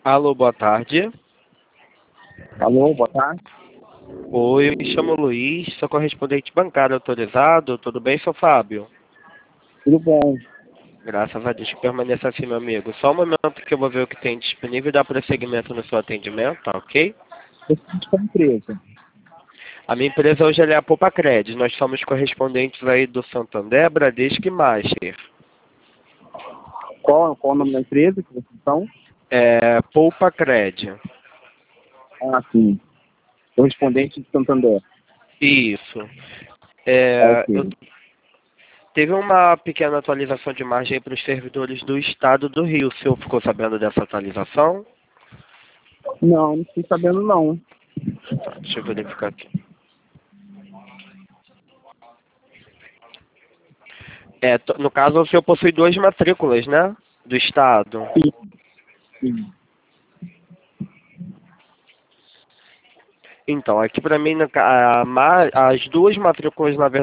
Alô, boa tarde. Alô, boa tarde. Oi, eu me chamo Luiz, sou correspondente bancário autorizado. Tudo bem, seu Fábio? Tudo bom? Graças a Deus, permaneça assim, meu amigo. Só um momento que eu vou ver o que tem disponível e dar prosseguimento no seu atendimento, tá ok? Eu sou da empresa. A minha empresa hoje ela é a Poupa Cred. Nós somos correspondentes aí do Santander, Bradesco e Master. Qual o nome da empresa que vocês são? É Poupa Cred. Ah, sim. Correspondente de Santander. Isso. Ok. Teve uma pequena atualização de margem para os servidores do estado do Rio. O senhor ficou sabendo dessa atualização? Não fiquei sabendo não. Tá, deixa eu verificar aqui. No caso, o senhor possui duas matrículas, né? Do estado. Sim, sim. Então, aqui para mim, as duas matrículas, na verdade,